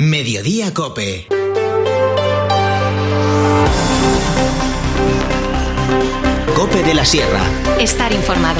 Mediodía Cope. Cope de la Sierra. Estar informado.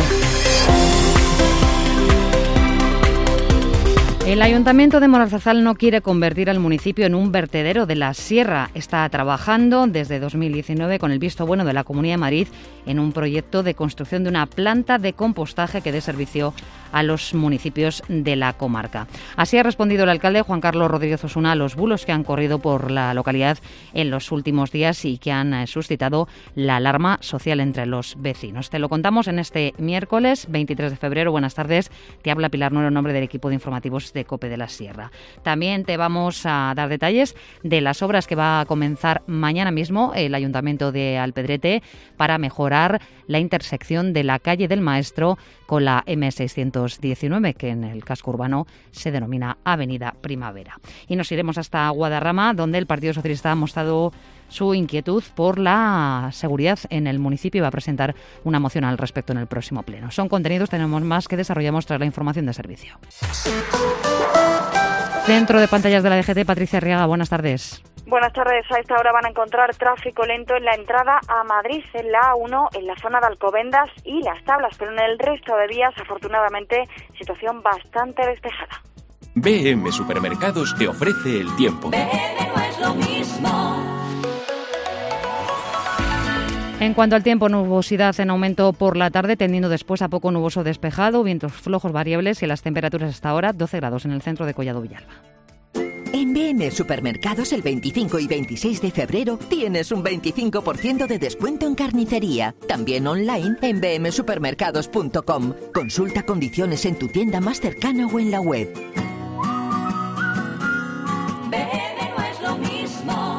El Ayuntamiento de Moralzarzal no quiere convertir al municipio en un vertedero de la Sierra. Está trabajando desde 2019 con el visto bueno de la Comunidad de Madrid en un proyecto de construcción de una planta de compostaje que dé servicio a los municipios de la comarca. Así ha respondido el alcalde Juan Carlos Rodríguez Osuna a los bulos que han corrido por la localidad en los últimos días y que han suscitado la alarma social entre los vecinos. Te lo contamos en este miércoles 23 de febrero. Buenas tardes. Te habla Pilar Nuero en nombre del equipo de informativos de Cope de la Sierra. También te vamos a dar detalles de las obras que va a comenzar mañana mismo el Ayuntamiento de Alpedrete para mejorar la intersección de la calle del Maestro con la M619, que en el casco urbano se denomina Avenida Primavera. Y nos iremos hasta Guadarrama, donde el Partido Socialista ha mostrado su inquietud por la seguridad en el municipio y va a presentar una moción al respecto en el próximo pleno. Son contenidos, tenemos más que desarrollamos tras la información de servicio. Centro de pantallas de la DGT, Patricia Arriaga, buenas tardes. Buenas tardes. A esta hora van a encontrar tráfico lento en la entrada a Madrid, en la A1, en la zona de Alcobendas y Las Tablas, pero en el resto de vías, afortunadamente, situación bastante despejada. BM Supermercados te ofrece el tiempo. BM no es lo mismo. En cuanto al tiempo, nubosidad en aumento por la tarde, tendiendo después a poco nuboso despejado, vientos flojos variables y las temperaturas hasta ahora 12 grados en el centro de Collado Villalba. En BM Supermercados el 25 y 26 de febrero tienes un 25% de descuento en carnicería. También online en bmsupermercados.com. Consulta condiciones en tu tienda más cercana o en la web. BM no es lo mismo.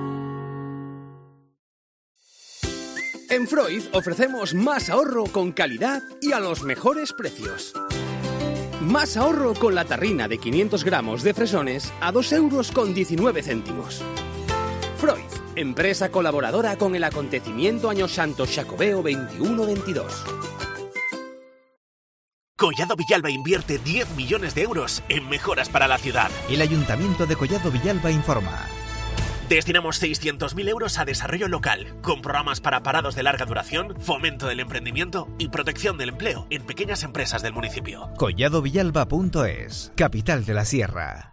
En Freud ofrecemos más ahorro con calidad y a los mejores precios. Más ahorro con la tarrina de 500 gramos de fresones a 2,19 €. Freud, empresa colaboradora con el acontecimiento Año Santo Xacobeo 21-22. Collado Villalba invierte 10 millones de euros en mejoras para la ciudad. El Ayuntamiento de Collado Villalba informa. Destinamos 600.000 euros a desarrollo local, con programas para parados de larga duración, fomento del emprendimiento y protección del empleo en pequeñas empresas del municipio. Colladovillalba.es, capital de la Sierra.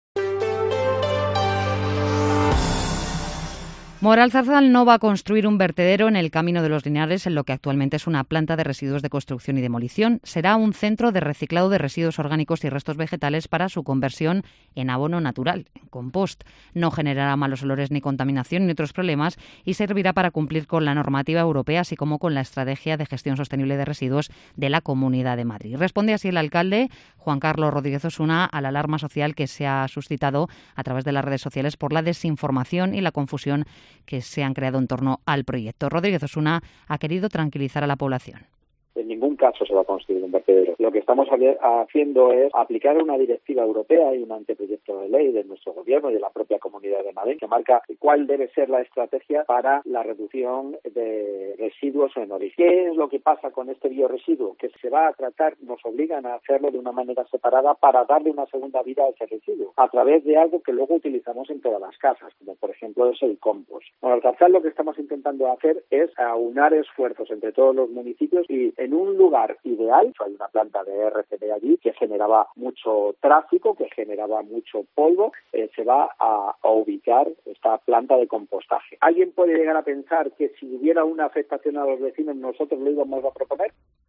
Moralzarzal no va a construir un vertedero en el Camino de los Linares en lo que actualmente es una planta de residuos de construcción y demolición. Será un centro de reciclado de residuos orgánicos y restos vegetales para su conversión en abono natural, en compost. No generará malos olores ni contaminación ni otros problemas y servirá para cumplir con la normativa europea, así como con la estrategia de gestión sostenible de residuos de la Comunidad de Madrid. Responde así el alcalde Juan Carlos Rodríguez Osuna a la alarma social que se ha suscitado a través de las redes sociales por la desinformación y la confusión que se han creado en torno al proyecto. Rodríguez Osuna ha querido tranquilizar a la población. En ningún caso se va a construir un vertedero. Lo que estamos haciendo es aplicar una directiva europea y un anteproyecto de ley de nuestro gobierno y de la propia Comunidad de Madrid que marca cuál debe ser la estrategia para la reducción de residuos en origen. ¿Qué es lo que pasa con este bioresiduo? Que se va a tratar, nos obligan a hacerlo de una manera separada para darle una segunda vida a ese residuo, a través de algo que luego utilizamos en todas las casas, como por ejemplo es el compost. Bueno, al Alcázar lo que estamos intentando hacer es aunar esfuerzos entre todos los municipios y en un lugar ideal, hay una planta de RCD allí que generaba mucho tráfico, que generaba mucho polvo, se va a ubicar esta planta de compostaje. ¿Alguien puede llegar a pensar que si hubiera una afectación a los vecinos nosotros lo íbamos a proponer?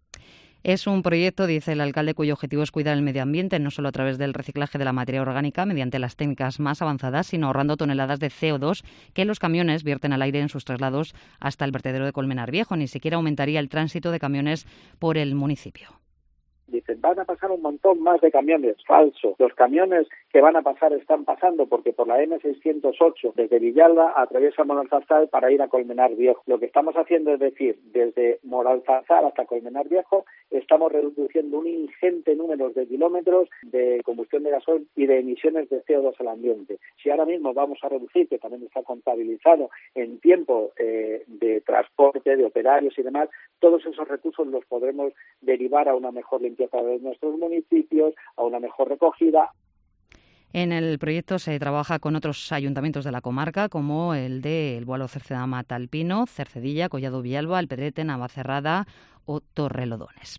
Es un proyecto, dice el alcalde, cuyo objetivo es cuidar el medio ambiente, no solo a través del reciclaje de la materia orgánica mediante las técnicas más avanzadas, sino ahorrando toneladas de CO2 que los camiones vierten al aire en sus traslados hasta el vertedero de Colmenar Viejo. Ni siquiera aumentaría el tránsito de camiones por el municipio. Dicen, van a pasar un montón más de camiones. Falso. Los camiones que van a pasar están pasando porque por la M608 desde Villalba atraviesa Moralzarzal para ir a Colmenar Viejo. Lo que estamos haciendo es decir, desde Moralzarzal hasta Colmenar Viejo estamos reduciendo un ingente número de kilómetros de combustión de gasoil y de emisiones de CO2 al ambiente. Si ahora mismo vamos a reducir, que también está contabilizado en tiempo de transporte, de operarios y demás, todos esos recursos los podremos derivar a una mejor limpieza de nuestros municipios, a una mejor recogida. En el proyecto se trabaja con otros ayuntamientos de la comarca, como el de El Boalo, Cercedama, Talpino, Cercedilla, Collado Villalba, Alpedrete, Navacerrada o Torrelodones.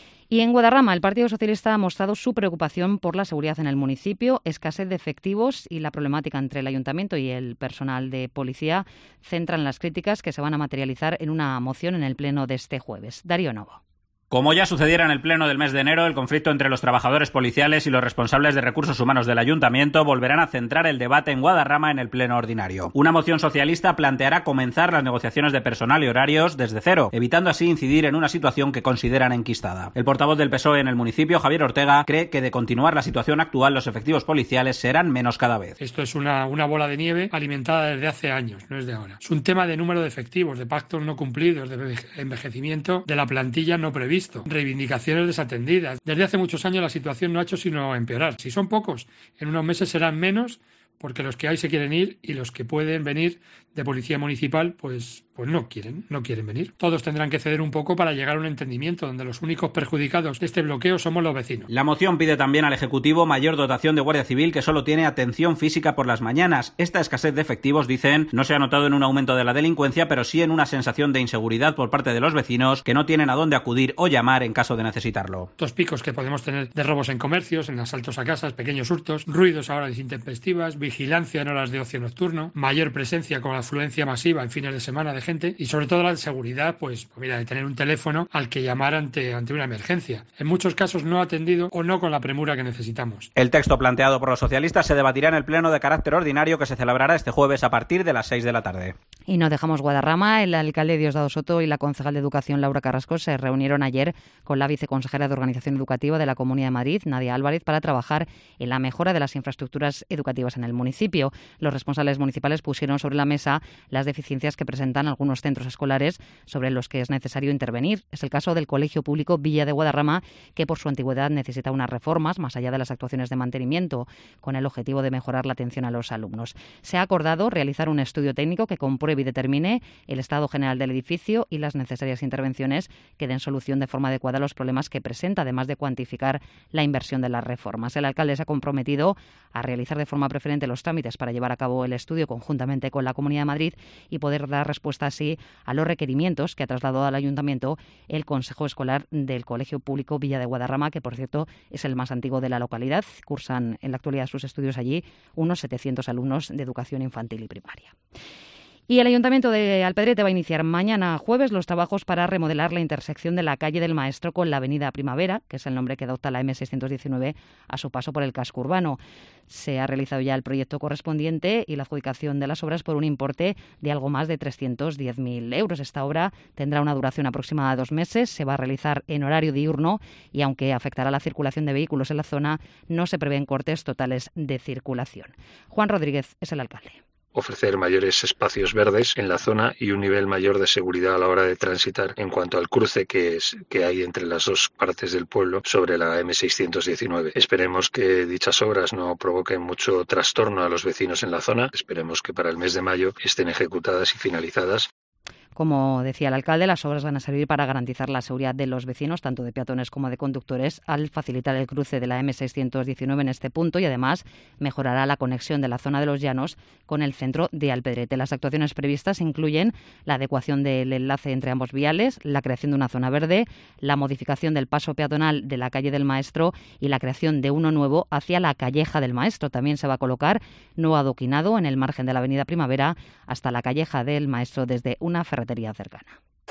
Y en Guadarrama, el Partido Socialista ha mostrado su preocupación por la seguridad en el municipio, escasez de efectivos y la problemática entre el ayuntamiento y el personal de policía centran las críticas que se van a materializar en una moción en el pleno de este jueves. Darío Novo. Como ya sucediera en el pleno del mes de enero, el conflicto entre los trabajadores policiales y los responsables de recursos humanos del ayuntamiento volverán a centrar el debate en Guadarrama en el pleno ordinario. Una moción socialista planteará comenzar las negociaciones de personal y horarios desde cero, evitando así incidir en una situación que consideran enquistada. El portavoz del PSOE en el municipio, Javier Ortega, cree que de continuar la situación actual los efectivos policiales serán menos cada vez. Esto es una bola de nieve alimentada desde hace años, no es de ahora. Es un tema de número de efectivos, de pactos no cumplidos, de envejecimiento de la plantilla no prevista, reivindicaciones desatendidas. Desde hace muchos años la situación no ha hecho sino empeorar. Si son pocos, en unos meses serán menos, porque los que hay se quieren ir y los que pueden venir de policía municipal pues no quieren venir. Todos tendrán que ceder un poco para llegar a un entendimiento donde los únicos perjudicados de este bloqueo somos los vecinos. La moción pide también al Ejecutivo mayor dotación de Guardia Civil, que solo tiene atención física por las mañanas. Esta escasez de efectivos, dicen, no se ha notado en un aumento de la delincuencia, pero sí en una sensación de inseguridad por parte de los vecinos que no tienen a dónde acudir o llamar en caso de necesitarlo. Estos picos que podemos tener de robos en comercios, en asaltos a casas, pequeños hurtos, ruidos a horas intempestivas, vigilancia en horas de ocio nocturno, mayor presencia con afluencia masiva en fines de semana de gente y sobre todo la seguridad, de tener un teléfono al que llamar ante una emergencia. En muchos casos no atendido o no con la premura que necesitamos. El texto planteado por los socialistas se debatirá en el pleno de carácter ordinario que se celebrará este jueves a partir de las 6 de la tarde. Y no dejamos Guadarrama. El alcalde Diosdado Soto y la concejal de Educación Laura Carrasco se reunieron ayer con la viceconsejera de Organización Educativa de la Comunidad de Madrid, Nadia Álvarez, para trabajar en la mejora de las infraestructuras educativas en el municipio. Los responsables municipales pusieron sobre la mesa las deficiencias que presentan algunos centros escolares sobre los que es necesario intervenir. Es el caso del Colegio Público Villa de Guadarrama, que por su antigüedad necesita unas reformas más allá de las actuaciones de mantenimiento, con el objetivo de mejorar la atención a los alumnos. Se ha acordado realizar un estudio técnico que compruebe y determine el estado general del edificio y las necesarias intervenciones que den solución de forma adecuada a los problemas que presenta, además de cuantificar la inversión de las reformas. El alcalde se ha comprometido a realizar de forma preferente los trámites para llevar a cabo el estudio conjuntamente con la Comunidad de Madrid y poder dar respuesta así a los requerimientos que ha trasladado al Ayuntamiento el Consejo Escolar del Colegio Público Villa de Guadarrama, que por cierto es el más antiguo de la localidad. Cursan en la actualidad sus estudios allí unos 700 alumnos de educación infantil y primaria. Y el Ayuntamiento de Alpedrete va a iniciar mañana jueves los trabajos para remodelar la intersección de la calle del Maestro con la avenida Primavera, que es el nombre que adopta la M619 a su paso por el casco urbano. Se ha realizado ya el proyecto correspondiente y la adjudicación de las obras por un importe de algo más de 310.000 euros. Esta obra tendrá una duración aproximada de 2 meses, se va a realizar en horario diurno y aunque afectará la circulación de vehículos en la zona, no se prevén cortes totales de circulación. Juan Rodríguez es el alcalde. Ofrecer mayores espacios verdes en la zona y un nivel mayor de seguridad a la hora de transitar en cuanto al cruce que hay entre las dos partes del pueblo sobre la M619. Esperemos que dichas obras no provoquen mucho trastorno a los vecinos en la zona. Esperemos que para el mes de mayo estén ejecutadas y finalizadas. Como decía el alcalde, las obras van a servir para garantizar la seguridad de los vecinos, tanto de peatones como de conductores, al facilitar el cruce de la M619 en este punto y además mejorará la conexión de la zona de los Llanos con el centro de Alpedrete. Las actuaciones previstas incluyen la adecuación del enlace entre ambos viales, la creación de una zona verde, la modificación del paso peatonal de la calle del Maestro y la creación de uno nuevo hacia la calleja del Maestro. También se va a colocar nuevo adoquinado en el margen de la avenida Primavera hasta la calleja del Maestro desde una ferretería cercana.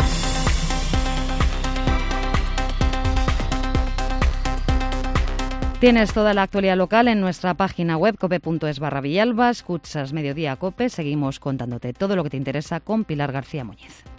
Tienes toda la actualidad local en nuestra página web cope.es/Villalba. Escuchas Mediodía Cope. Seguimos contándote todo lo que te interesa con Pilar García Muñiz.